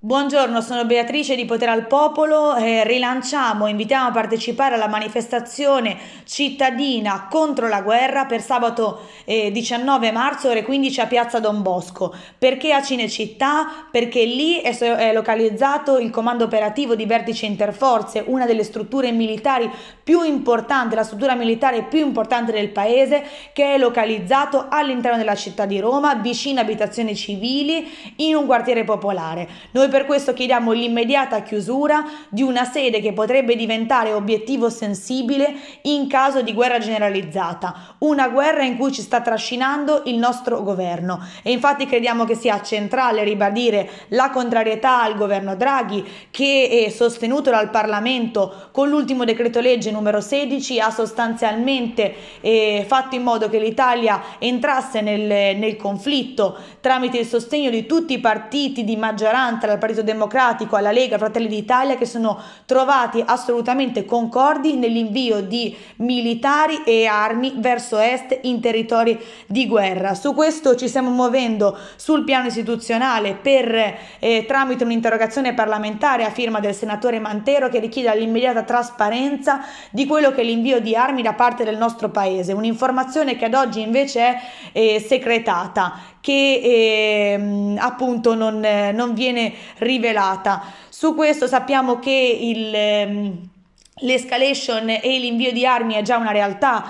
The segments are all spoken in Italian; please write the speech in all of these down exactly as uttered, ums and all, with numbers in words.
Buongiorno, sono Beatrice di Potere al Popolo. Eh, rilanciamo, invitiamo a partecipare alla manifestazione cittadina contro la guerra per sabato eh, diciannove marzo ore quindici a Piazza Don Bosco. Perché a Cinecittà? Perché lì è, so- è localizzato il comando operativo di Vertice Interforze, una delle strutture militari più importanti, la struttura militare più importante del paese, che è localizzato all'interno della città di Roma, vicino a abitazioni civili, in un quartiere popolare. Noi per questo chiediamo l'immediata chiusura di una sede che potrebbe diventare obiettivo sensibile in caso di guerra generalizzata, una guerra in cui ci sta trascinando il nostro governo. E infatti crediamo che sia centrale ribadire la contrarietà al governo Draghi, che è sostenuto dal Parlamento con l'ultimo decreto legge numero sedici, ha sostanzialmente eh, fatto in modo che l'Italia entrasse nel, nel conflitto tramite il sostegno di tutti i partiti di maggioranza, dal Partito Democratico alla Lega, Fratelli d'Italia, che sono trovati assolutamente concordi nell'invio di militari e armi verso est in territori di guerra. Su questo ci stiamo muovendo sul piano istituzionale per eh, tramite un'interrogazione parlamentare a firma del senatore Mantero, che richiede l'immediata trasparenza di quello che è l'invio di armi da parte del nostro paese, un'informazione che ad oggi invece è eh, secretata, che eh, appunto non, eh, non viene rivelata. Su questo sappiamo che il ehm, l'escalation e l'invio di armi è già una realtà.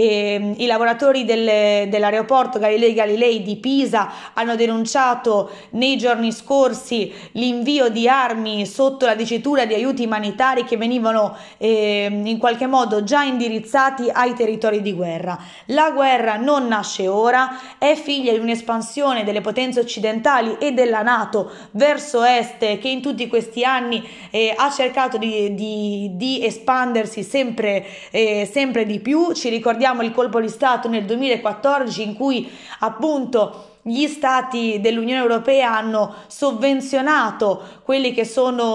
E i lavoratori del, dell'aeroporto Galilei Galilei di Pisa hanno denunciato nei giorni scorsi l'invio di armi sotto la dicitura di aiuti umanitari che venivano eh, in qualche modo già indirizzati ai territori di guerra. La guerra non nasce ora, è figlia di un'espansione delle potenze occidentali e della NATO verso est, che in tutti questi anni eh, ha cercato di, di, di espandersi espandersi sempre, eh, sempre di più. Ci ricordiamo il colpo di Stato nel duemilaquattordici, in cui appunto gli stati dell'Unione Europea hanno sovvenzionato quelli che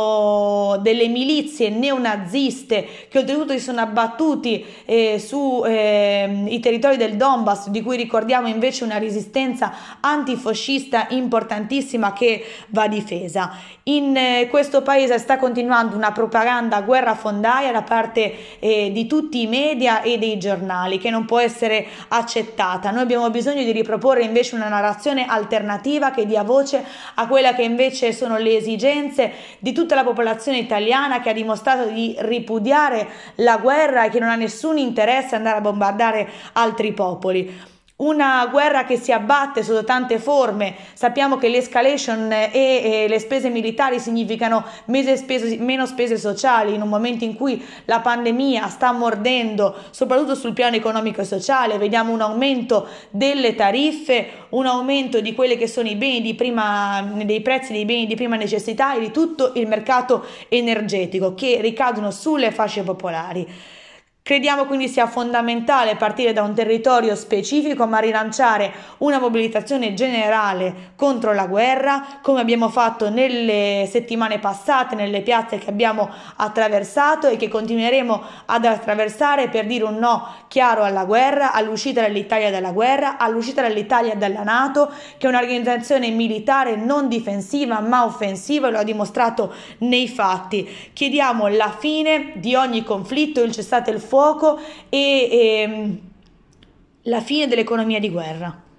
sono delle milizie neonaziste, che oltretutto si sono abbattuti eh, sui eh, territori del Donbass, di cui ricordiamo invece una resistenza antifascista importantissima che va difesa. In eh, questo paese sta continuando una propaganda guerrafondaia da parte eh, di tutti i media e dei giornali, che non può essere accettata. Noi abbiamo bisogno di riproporre invece una narrazione alternativa che dia voce a quella che invece sono le esigenze di tutta la popolazione italiana, che ha dimostrato di ripudiare la guerra e che non ha nessun interesse ad andare a bombardare altri popoli. Una guerra che si abbatte sotto tante forme. Sappiamo che l'escalation e, e le spese militari significano spese, meno spese sociali, in un momento in cui la pandemia sta mordendo soprattutto sul piano economico e sociale. Vediamo un aumento delle tariffe, un aumento di quelli che sono i beni di prima, dei prezzi dei beni di prima necessità e di tutto il mercato energetico, che ricadono sulle fasce popolari. Crediamo quindi sia fondamentale partire da un territorio specifico, ma rilanciare una mobilitazione generale contro la guerra, come abbiamo fatto nelle settimane passate, nelle piazze che abbiamo attraversato e che continueremo ad attraversare, per dire un no chiaro alla guerra, all'uscita dell'Italia dalla guerra, all'uscita dell'Italia dalla NATO, che è un'organizzazione militare non difensiva ma offensiva, e lo ha dimostrato nei fatti. Chiediamo la fine di ogni conflitto, il cessate il fuoco e, e la fine dell'economia di guerra.